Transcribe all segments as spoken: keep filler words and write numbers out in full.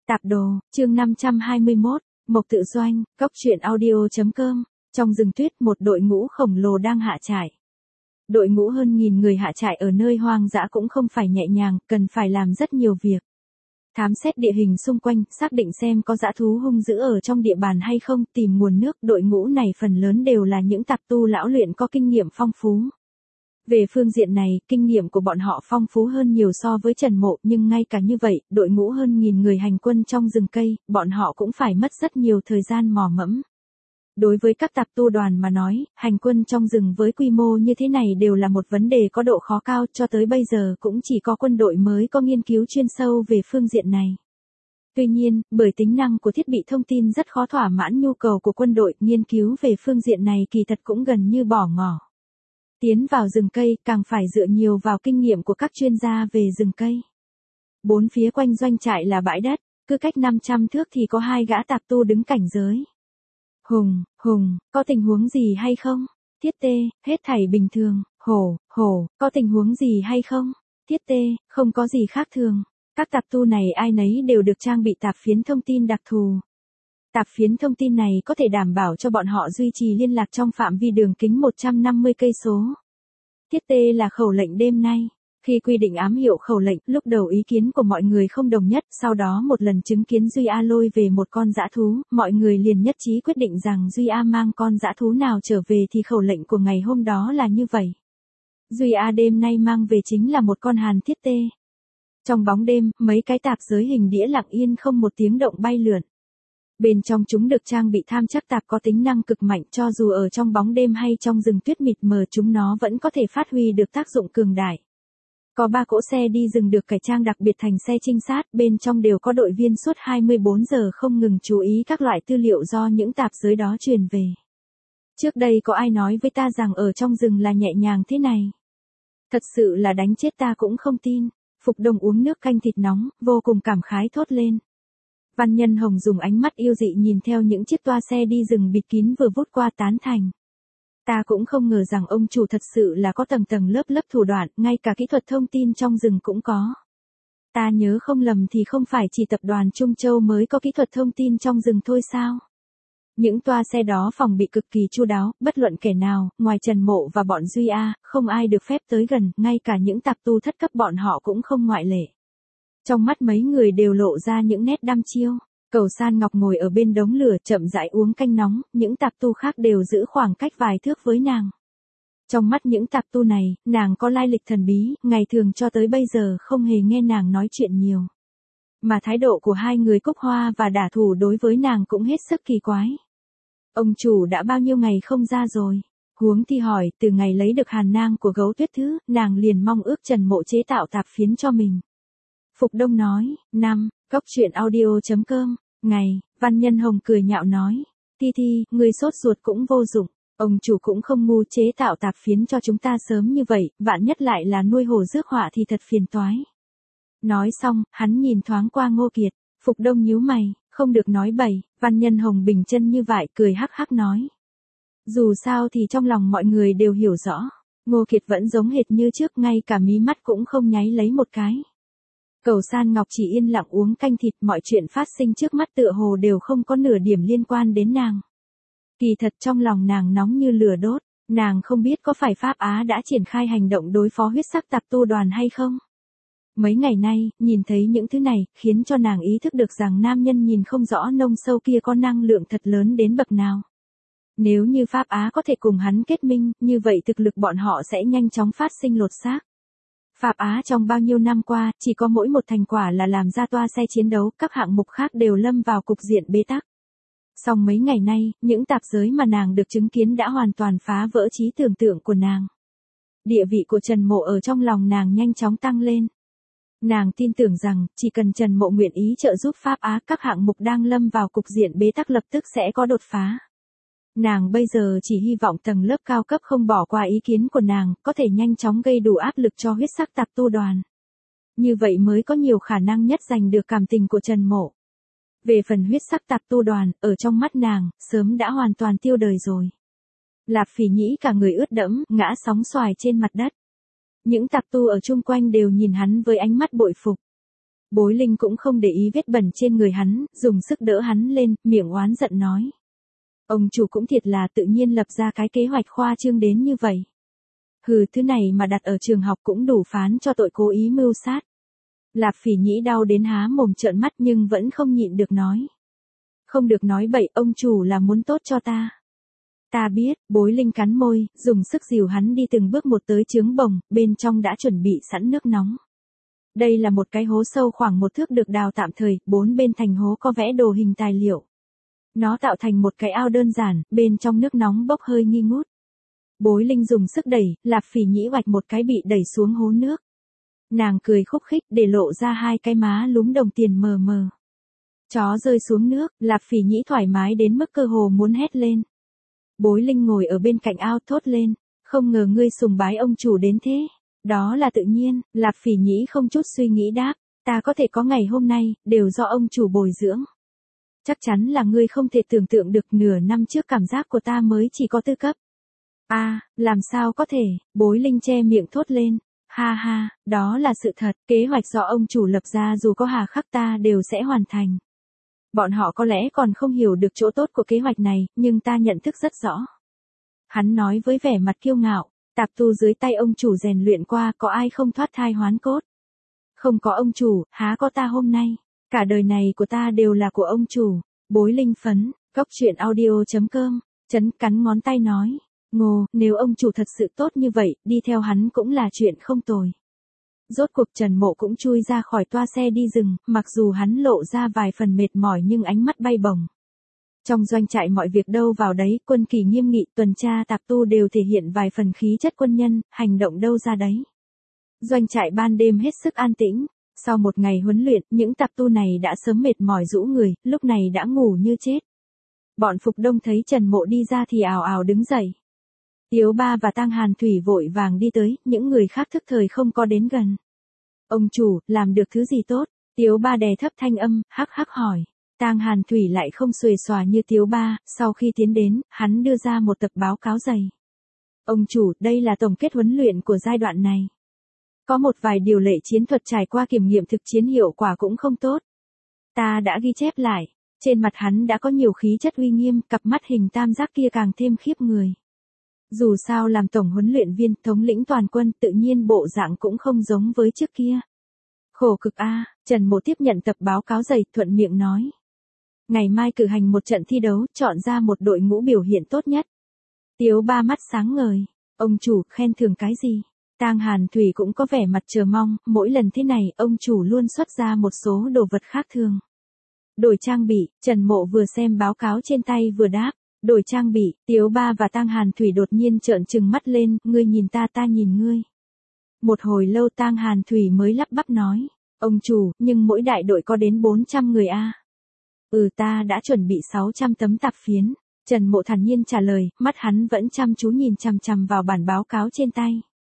Tạp đồ, chương năm trăm hai mươi mốt, Mộc Tự Doanh, Cốc truyện audio.com. Trong rừng tuyết một đội ngũ khổng lồ đang hạ trại. Đội ngũ hơn nghìn người hạ trại ở nơi hoang dã cũng không phải nhẹ nhàng, cần phải làm rất nhiều việc. Thám xét địa hình xung quanh, xác định xem có dã thú hung dữ ở trong địa bàn hay không, tìm nguồn nước. Đội ngũ này phần lớn đều là những tạp tu lão luyện có kinh nghiệm phong phú. Về phương diện này, kinh nghiệm của bọn họ phong phú hơn nhiều so với Trần Mộ, nhưng ngay cả như vậy, đội ngũ hơn nghìn người hành quân trong rừng cây, bọn họ cũng phải mất rất nhiều thời gian mò mẫm. Đối với các tạp tu đoàn mà nói, hành quân trong rừng với quy mô như thế này đều là một vấn đề có độ khó cao, cho tới bây giờ cũng chỉ có quân đội mới có nghiên cứu chuyên sâu về phương diện này. Tuy nhiên, bởi tính năng của thiết bị thông tin rất khó thỏa mãn nhu cầu của quân đội, nghiên cứu về phương diện này kỳ thật cũng gần như bỏ ngỏ. Tiến vào rừng cây càng phải dựa nhiều vào kinh nghiệm của các chuyên gia về rừng cây. Bốn phía quanh doanh trại là bãi đất, cứ cách năm trăm thước thì có hai gã tạp tu đứng cảnh giới. Hùng, Hùng, có tình huống gì hay không? Thiết Tê, hết thảy bình thường. Hổ, Hổ, có tình huống gì hay không? Thiết Tê, không có gì khác thường. Các tạp tu này ai nấy đều được trang bị tạp phiến thông tin đặc thù. Tạp phiến thông tin này có thể đảm bảo cho bọn họ duy trì liên lạc trong phạm vi đường kính một trăm năm mươi cây số. Thiết Tê là khẩu lệnh đêm nay. Khi quy định ám hiệu khẩu lệnh, lúc đầu ý kiến của mọi người không đồng nhất, sau đó một lần chứng kiến Duy A lôi về một con dã thú, mọi người liền nhất trí quyết định rằng Duy A mang con dã thú nào trở về thì khẩu lệnh của ngày hôm đó là như vậy. Duy A đêm nay mang về chính là một con hàn thiết tê. Trong bóng đêm, mấy cái tạp giới hình đĩa lặng yên không một tiếng động bay lượn. Bên trong chúng được trang bị tham chắc tạp có tính năng cực mạnh, cho dù ở trong bóng đêm hay trong rừng tuyết mịt mờ chúng nó vẫn có thể phát huy được tác dụng cường đại. Có ba cỗ xe đi rừng được cải trang đặc biệt thành xe trinh sát, bên trong đều có đội viên suốt hai mươi bốn giờ không ngừng chú ý các loại tư liệu do những tạp giới đó truyền về. Trước đây có ai nói với ta rằng ở trong rừng là nhẹ nhàng thế này? Thật sự là đánh chết ta cũng không tin. Phục Đông uống nước canh thịt nóng, vô cùng cảm khái thốt lên. Văn Nhân Hồng dùng ánh mắt yêu dị nhìn theo những chiếc toa xe đi rừng bịt kín vừa vút qua tán thành. Ta cũng không ngờ rằng ông chủ thật sự là có tầng tầng lớp lớp thủ đoạn, ngay cả kỹ thuật thông tin trong rừng cũng có. Ta nhớ không lầm thì không phải chỉ tập đoàn Trung Châu mới có kỹ thuật thông tin trong rừng thôi sao? Những toa xe đó phòng bị cực kỳ chu đáo, bất luận kẻ nào, ngoài Trần Mộ và bọn Duy A, không ai được phép tới gần, ngay cả những tạp tu thất cấp bọn họ cũng không ngoại lệ. Trong mắt mấy người đều lộ ra những nét đăm chiêu. Cầu San Ngọc ngồi ở bên đống lửa chậm rãi uống canh nóng, những tạp tu khác đều giữ khoảng cách vài thước với nàng. Trong mắt những tạp tu này, nàng có lai lịch thần bí, ngày thường cho tới bây giờ không hề nghe nàng nói chuyện nhiều. Mà thái độ của hai người Cúc Hoa và Đả Thủ đối với nàng cũng hết sức kỳ quái. Ông chủ đã bao nhiêu ngày không ra rồi? Huống thì hỏi, từ ngày lấy được hàn nang của gấu tuyết thứ, nàng liền mong ước Trần Mộ chế tạo tạp phiến cho mình. Phục Đông nói, năm, Cốc truyện audio.com, ngày, Văn Nhân Hồng cười nhạo nói, Thi Thi, người sốt ruột cũng vô dụng, ông chủ cũng không ngu chế tạo tạp phiến cho chúng ta sớm như vậy, vạn nhất lại là nuôi hổ rước họa thì thật phiền toái. Nói xong, hắn nhìn thoáng qua Ngô Kiệt, Phục Đông nhíu mày, không được nói bậy, Văn Nhân Hồng bình chân như vậy cười hắc hắc nói. Dù sao thì trong lòng mọi người đều hiểu rõ, Ngô Kiệt vẫn giống hệt như trước, ngay cả mí mắt cũng không nháy lấy một cái. Cầu San Ngọc chỉ yên lặng uống canh thịt, mọi chuyện phát sinh trước mắt tựa hồ đều không có nửa điểm liên quan đến nàng. Kỳ thật trong lòng nàng nóng như lửa đốt, nàng không biết có phải Pháp Á đã triển khai hành động đối phó huyết sắc tạp tu đoàn hay không. Mấy ngày nay, nhìn thấy những thứ này, khiến cho nàng ý thức được rằng nam nhân nhìn không rõ nông sâu kia có năng lượng thật lớn đến bậc nào. Nếu như Pháp Á có thể cùng hắn kết minh, như vậy thực lực bọn họ sẽ nhanh chóng phát sinh lột xác. Pháp Á trong bao nhiêu năm qua, chỉ có mỗi một thành quả là làm ra toa xe chiến đấu, các hạng mục khác đều lâm vào cục diện bế tắc. Song mấy ngày nay, những tạp giới mà nàng được chứng kiến đã hoàn toàn phá vỡ trí tưởng tượng của nàng. Địa vị của Trần Mộ ở trong lòng nàng nhanh chóng tăng lên. Nàng tin tưởng rằng, chỉ cần Trần Mộ nguyện ý trợ giúp Pháp Á, các hạng mục đang lâm vào cục diện bế tắc lập tức sẽ có đột phá. Nàng bây giờ chỉ hy vọng tầng lớp cao cấp không bỏ qua ý kiến của nàng, có thể nhanh chóng gây đủ áp lực cho huyết sắc tạp tu đoàn. Như vậy mới có nhiều khả năng nhất giành được cảm tình của Trần Mộ. Về phần huyết sắc tạp tu đoàn, ở trong mắt nàng, sớm đã hoàn toàn tiêu đời rồi. Lạp Phỉ Nhĩ cả người ướt đẫm, ngã sóng xoài trên mặt đất. Những tạp tu ở chung quanh đều nhìn hắn với ánh mắt bội phục. Bối Linh cũng không để ý vết bẩn trên người hắn, dùng sức đỡ hắn lên, miệng oán giận nói. Ông chủ cũng thiệt là tự nhiên lập ra cái kế hoạch khoa trương đến như vậy. Hừ, thứ này mà đặt ở trường học cũng đủ phán cho tội cố ý mưu sát. Lạp Phỉ Nhĩ đau đến há mồm trợn mắt nhưng vẫn không nhịn được nói. Không được nói bậy, ông chủ là muốn tốt cho ta. Ta biết, Bối Linh cắn môi, dùng sức dìu hắn đi từng bước một tới trướng bồng, bên trong đã chuẩn bị sẵn nước nóng. Đây là một cái hố sâu khoảng một thước được đào tạm thời, bốn bên thành hố có vẽ đồ hình tài liệu. Nó tạo thành một cái ao đơn giản, bên trong nước nóng bốc hơi nghi ngút. Bối Linh dùng sức đẩy, Lạp Phỉ Nhĩ oạch một cái bị đẩy xuống hố nước. Nàng cười khúc khích để lộ ra hai cái má lúm đồng tiền mờ mờ. Chó rơi xuống nước, Lạp Phỉ Nhĩ thoải mái đến mức cơ hồ muốn hét lên. Bối Linh ngồi ở bên cạnh ao thốt lên, không ngờ ngươi sùng bái ông chủ đến thế. Đó là tự nhiên, Lạp Phỉ Nhĩ không chút suy nghĩ đáp, ta có thể có ngày hôm nay, đều do ông chủ bồi dưỡng. Chắc chắn là ngươi không thể tưởng tượng được nửa năm trước cảm giác của ta mới chỉ có tư cấp. A, à, làm sao có thể, Bối Linh che miệng thốt lên, ha ha, đó là sự thật, kế hoạch do ông chủ lập ra dù có hà khắc ta đều sẽ hoàn thành. Bọn họ có lẽ còn không hiểu được chỗ tốt của kế hoạch này, nhưng ta nhận thức rất rõ. Hắn nói với vẻ mặt kiêu ngạo, tạp tu dưới tay ông chủ rèn luyện qua có ai không thoát thai hoán cốt. Không có ông chủ, há có ta hôm nay, cả đời này của ta đều là của ông chủ. Bối Linh phấn, cốc truyện audio chấm com, chấn cắn ngón tay nói, ngô, nếu ông chủ thật sự tốt như vậy, đi theo hắn cũng là chuyện không tồi. Rốt cuộc Trần Mộ cũng chui ra khỏi toa xe đi rừng, mặc dù hắn lộ ra vài phần mệt mỏi nhưng ánh mắt bay bổng. Trong doanh trại mọi việc đâu vào đấy, quân kỳ nghiêm nghị, tuần tra tạp tu đều thể hiện vài phần khí chất quân nhân, hành động đâu ra đấy. Doanh trại ban đêm hết sức an tĩnh, sau một ngày huấn luyện, những tạp tu này đã sớm mệt mỏi rũ người, lúc này đã ngủ như chết. Bọn Phục Đông thấy Trần Mộ đi ra thì ào ào đứng dậy. Tiếu Ba và Tang Hàn Thủy vội vàng đi tới, những người khác thức thời không có đến gần. Ông chủ, làm được thứ gì tốt? Tiếu Ba đè thấp thanh âm, hắc hắc hỏi. Tang Hàn Thủy lại không xuề xòa như Tiếu Ba, sau khi tiến đến, hắn đưa ra một tập báo cáo dày. Ông chủ, đây là tổng kết huấn luyện của giai đoạn này. Có một vài điều lệ chiến thuật trải qua kiểm nghiệm thực chiến hiệu quả cũng không tốt. Ta đã ghi chép lại, trên mặt hắn đã có nhiều khí chất uy nghiêm, cặp mắt hình tam giác kia càng thêm khiếp người. Dù sao làm tổng huấn luyện viên, thống lĩnh toàn quân, tự nhiên bộ dạng cũng không giống với trước kia. Khổ cực a, Trần Mộ tiếp nhận tập báo cáo dày, thuận miệng nói. Ngày mai cử hành một trận thi đấu, chọn ra một đội ngũ biểu hiện tốt nhất. Tiếu Ba mắt sáng ngời, ông chủ, khen thưởng cái gì? Tang Hàn Thủy cũng có vẻ mặt chờ mong, mỗi lần thế này, ông chủ luôn xuất ra một số đồ vật khác thường. Đổi trang bị, Trần Mộ vừa xem báo cáo trên tay vừa đáp. Đổi trang bị, Tiếu Ba và Tang Hàn Thủy đột nhiên trợn trừng mắt lên, ngươi nhìn ta ta nhìn ngươi. Một hồi lâu Tang Hàn Thủy mới lắp bắp nói, ông chủ, nhưng mỗi đại đội có đến bốn trăm người a. À? Ừ, ta đã chuẩn bị sáu trăm tấm tạp phiến. Trần Mộ thản nhiên trả lời, mắt hắn vẫn chăm chú nhìn chằm chằm vào bản báo cáo trên tay.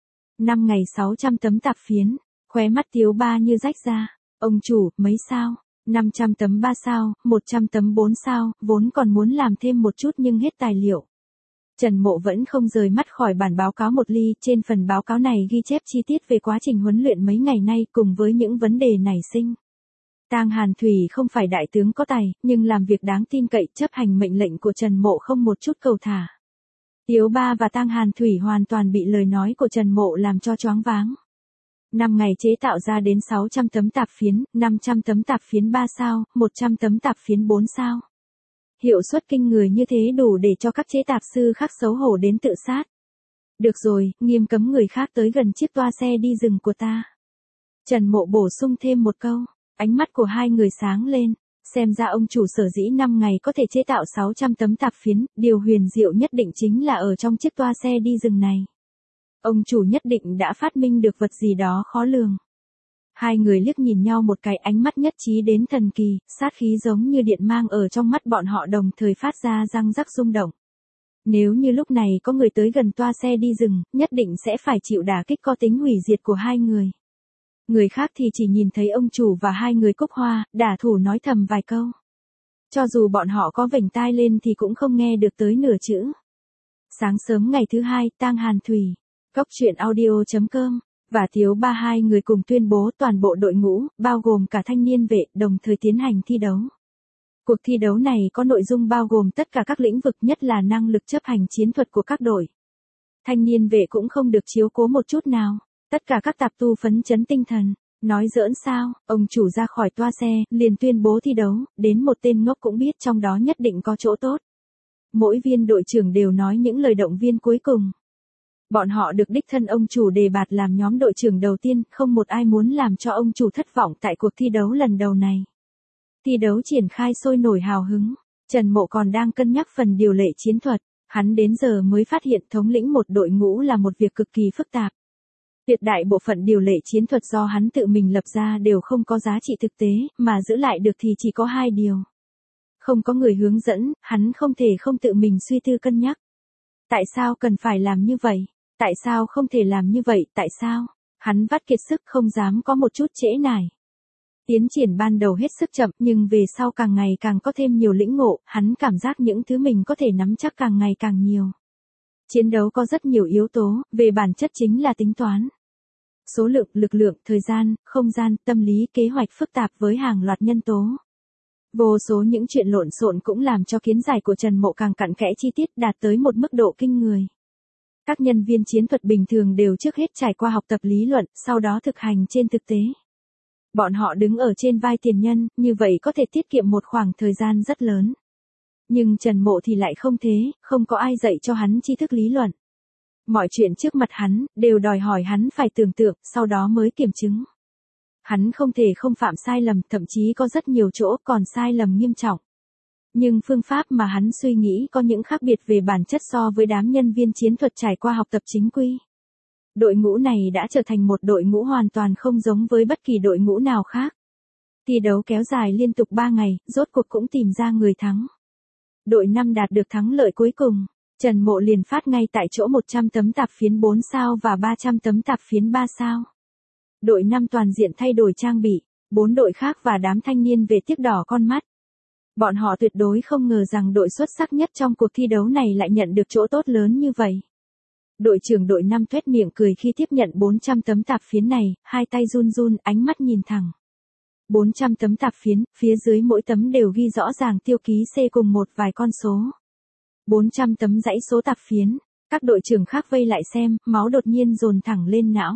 năm ngày sáu trăm tấm tạp phiến, khóe mắt Tiếu Ba như rách ra. Ông chủ, mấy sao? năm trăm tấm ba sao, một trăm tấm bốn sao, vốn còn muốn làm thêm một chút nhưng hết tài liệu. Trần Mộ vẫn không rời mắt khỏi bản báo cáo một ly, trên phần báo cáo này ghi chép chi tiết về quá trình huấn luyện mấy ngày nay cùng với những vấn đề nảy sinh. Tang Hàn Thủy không phải đại tướng có tài, nhưng làm việc đáng tin cậy, chấp hành mệnh lệnh của Trần Mộ không một chút cầu thả. Tiếu Ba và Tang Hàn Thủy hoàn toàn bị lời nói của Trần Mộ làm cho choáng váng. năm ngày chế tạo ra đến sáu trăm tấm tạp phiến, năm trăm tấm tạp phiến ba sao, một trăm tấm tạp phiến bốn sao. Hiệu suất kinh người như thế đủ để cho các chế tạp sư khác xấu hổ đến tự sát. Được rồi, nghiêm cấm người khác tới gần chiếc toa xe đi rừng của ta. Trần Mộ bổ sung thêm một câu, ánh mắt của hai người sáng lên, xem ra ông chủ sở dĩ năm ngày có thể chế tạo sáu trăm tấm tạp phiến, điều huyền diệu nhất định chính là ở trong chiếc toa xe đi rừng này. Ông chủ nhất định đã phát minh được vật gì đó khó lường. Hai người liếc nhìn nhau một cái, ánh mắt nhất trí đến thần kỳ, sát khí giống như điện mang ở trong mắt bọn họ đồng thời phát ra răng rắc rung động. Nếu như lúc này có người tới gần toa xe đi rừng, nhất định sẽ phải chịu đả kích có tính hủy diệt của hai người. Người khác thì chỉ nhìn thấy ông chủ và hai người cúc hoa, đả thủ nói thầm vài câu. Cho dù bọn họ có vểnh tai lên thì cũng không nghe được tới nửa chữ. Sáng sớm ngày thứ hai, Tang Hàn Thủy, cốc truyện audio chấm com và Tiếu Ba hai người cùng tuyên bố toàn bộ đội ngũ, bao gồm cả thanh niên vệ, đồng thời tiến hành thi đấu. Cuộc thi đấu này có nội dung bao gồm tất cả các lĩnh vực, nhất là năng lực chấp hành chiến thuật của các đội. Thanh niên vệ cũng không được chiếu cố một chút nào. Tất cả các tạp tu phấn chấn tinh thần. Nói giỡn sao, ông chủ ra khỏi toa xe, liền tuyên bố thi đấu, đến một tên ngốc cũng biết trong đó nhất định có chỗ tốt. Mỗi viên đội trưởng đều nói những lời động viên cuối cùng. Bọn họ được đích thân ông chủ đề bạt làm nhóm đội trưởng đầu tiên, không một ai muốn làm cho ông chủ thất vọng tại cuộc thi đấu lần đầu này. Thi đấu triển khai sôi nổi hào hứng, Trần Mộ còn đang cân nhắc phần điều lệ chiến thuật, hắn đến giờ mới phát hiện thống lĩnh một đội ngũ là một việc cực kỳ phức tạp. Tuyệt đại bộ phận điều lệ chiến thuật do hắn tự mình lập ra đều không có giá trị thực tế, mà giữ lại được thì chỉ có hai điều. Không có người hướng dẫn, hắn không thể không tự mình suy tư cân nhắc. Tại sao cần phải làm như vậy? Tại sao không thể làm như vậy? Tại sao? Hắn vắt kiệt sức không dám có một chút trễ nải. Tiến triển ban đầu hết sức chậm nhưng về sau càng ngày càng có thêm nhiều lĩnh ngộ, hắn cảm giác những thứ mình có thể nắm chắc càng ngày càng nhiều. Chiến đấu có rất nhiều yếu tố, về bản chất chính là tính toán. Số lượng, lực lượng, thời gian, không gian, tâm lý, kế hoạch phức tạp với hàng loạt nhân tố. Vô số những chuyện lộn xộn cũng làm cho kiến giải của Trần Mộ càng cặn kẽ chi tiết đạt tới một mức độ kinh người. Các nhân viên chiến thuật bình thường đều trước hết trải qua học tập lý luận, sau đó thực hành trên thực tế. Bọn họ đứng ở trên vai tiền nhân, như vậy có thể tiết kiệm một khoảng thời gian rất lớn. Nhưng Trần Mộ thì lại không thế, không có ai dạy cho hắn tri thức lý luận. Mọi chuyện trước mặt hắn, đều đòi hỏi hắn phải tưởng tượng, sau đó mới kiểm chứng. Hắn không thể không phạm sai lầm, thậm chí có rất nhiều chỗ còn sai lầm nghiêm trọng. Nhưng phương pháp mà hắn suy nghĩ có những khác biệt về bản chất so với đám nhân viên chiến thuật trải qua học tập chính quy. Đội ngũ này đã trở thành một đội ngũ hoàn toàn không giống với bất kỳ đội ngũ nào khác. Thi đấu kéo dài liên tục ba ngày, rốt cuộc cũng tìm ra người thắng. Đội năm đạt được thắng lợi cuối cùng. Trần Mộ liền phát ngay tại chỗ một trăm tấm tạp phiến bốn sao và ba trăm tấm tạp phiến ba sao. Đội năm toàn diện thay đổi trang bị, bốn đội khác và đám thanh niên về tiếp đỏ con mắt. Bọn họ tuyệt đối không ngờ rằng đội xuất sắc nhất trong cuộc thi đấu này lại nhận được chỗ tốt lớn như vậy. Đội trưởng đội năm tuét miệng cười khi tiếp nhận bốn trăm tấm tạp phiến này, hai tay run run, ánh mắt nhìn thẳng. bốn trăm tấm tạp phiến, phía dưới mỗi tấm đều ghi rõ ràng tiêu ký C cùng một vài con số. bốn trăm tấm dãy số tạp phiến, các đội trưởng khác vây lại xem, máu đột nhiên dồn thẳng lên não.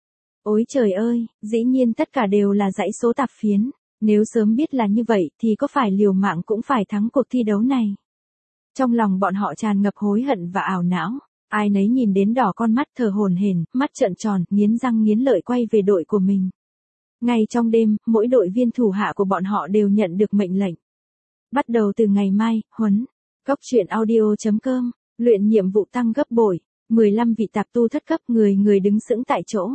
Ôi trời ơi, dĩ nhiên tất cả đều là dãy số tạp phiến, nếu sớm biết là như vậy thì có phải liều mạng cũng phải thắng cuộc thi đấu này. Trong lòng bọn họ tràn ngập hối hận và ảo não, ai nấy nhìn đến đỏ con mắt thở hổn hển, mắt trợn tròn, nghiến răng nghiến lợi quay về đội của mình. Ngay trong đêm, mỗi đội viên thủ hạ của bọn họ đều nhận được mệnh lệnh. Bắt đầu từ ngày mai, huấn. Cốc truyện audio chấm com, luyện nhiệm vụ tăng gấp bội, mười lăm vị tạp tu thất cấp, người người đứng sững tại chỗ.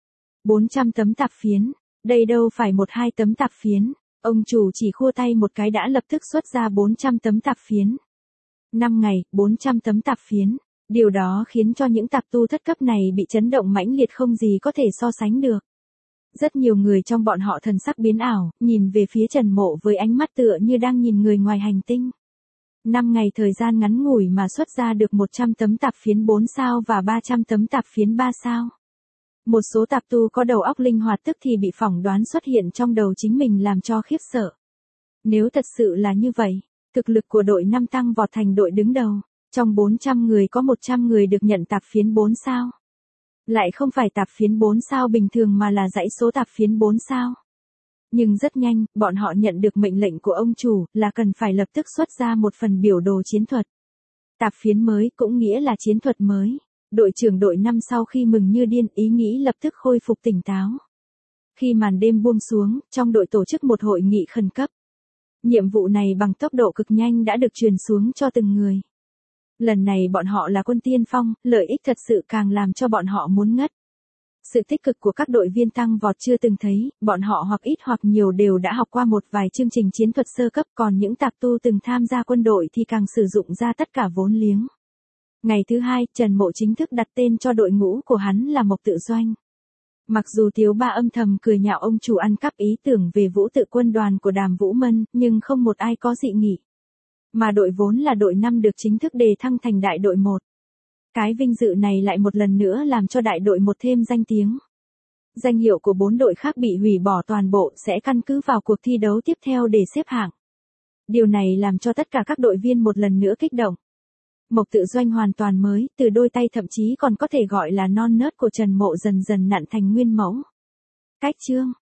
bốn trăm tấm tạp phiến, đây đâu phải một hai tấm tạp phiến, ông chủ chỉ khua tay một cái đã lập tức xuất ra bốn trăm tấm tạp phiến. năm ngày, bốn trăm tấm tạp phiến, điều đó khiến cho những tạp tu thất cấp này bị chấn động mãnh liệt không gì có thể so sánh được. Rất nhiều người trong bọn họ thần sắc biến ảo, nhìn về phía Trần Mộ với ánh mắt tựa như đang nhìn người ngoài hành tinh. năm ngày thời gian ngắn ngủi mà xuất ra được một trăm tấm tạp phiến bốn sao và ba trăm tấm tạp phiến ba sao. Một số tạp tu có đầu óc linh hoạt tức thì bị phỏng đoán xuất hiện trong đầu chính mình làm cho khiếp sợ. Nếu thật sự là như vậy, thực lực của đội năm tăng vọt thành đội đứng đầu, trong bốn trăm người có một trăm người được nhận tạp phiến bốn sao. Lại không phải tạp phiến bốn sao bình thường mà là dãy số tạp phiến bốn sao. Nhưng rất nhanh, bọn họ nhận được mệnh lệnh của ông chủ là cần phải lập tức xuất ra một phần biểu đồ chiến thuật. Tạp phiến mới cũng nghĩa là chiến thuật mới. Đội trưởng đội năm sau khi mừng như điên, ý nghĩ lập tức khôi phục tỉnh táo. Khi màn đêm buông xuống, trong đội tổ chức một hội nghị khẩn cấp. Nhiệm vụ này bằng tốc độ cực nhanh đã được truyền xuống cho từng người. Lần này bọn họ là quân tiên phong, lợi ích thật sự càng làm cho bọn họ muốn ngất. Sự tích cực của các đội viên tăng vọt chưa từng thấy, bọn họ hoặc ít hoặc nhiều đều đã học qua một vài chương trình chiến thuật sơ cấp, còn những tạp tu từng tham gia quân đội thì càng sử dụng ra tất cả vốn liếng. Ngày thứ hai, Trần Mộ chính thức đặt tên cho đội ngũ của hắn là Mộc Tự Doanh. Mặc dù Tiếu Ba âm thầm cười nhạo ông chủ ăn cắp ý tưởng về vũ tự quân đoàn của Đàm Vũ Mân, nhưng không một ai có dị nghị. Mà đội vốn là đội năm được chính thức đề thăng thành đại đội một. Cái vinh dự này lại một lần nữa làm cho đại đội một thêm danh tiếng. Danh hiệu của bốn đội khác bị hủy bỏ toàn bộ sẽ căn cứ vào cuộc thi đấu tiếp theo để xếp hạng. Điều này làm cho tất cả các đội viên một lần nữa kích động. Mộc tự doanh hoàn toàn mới, từ đôi tay thậm chí còn có thể gọi là non nớt của Trần Mộ dần dần nặn thành nguyên mẫu. Cách chương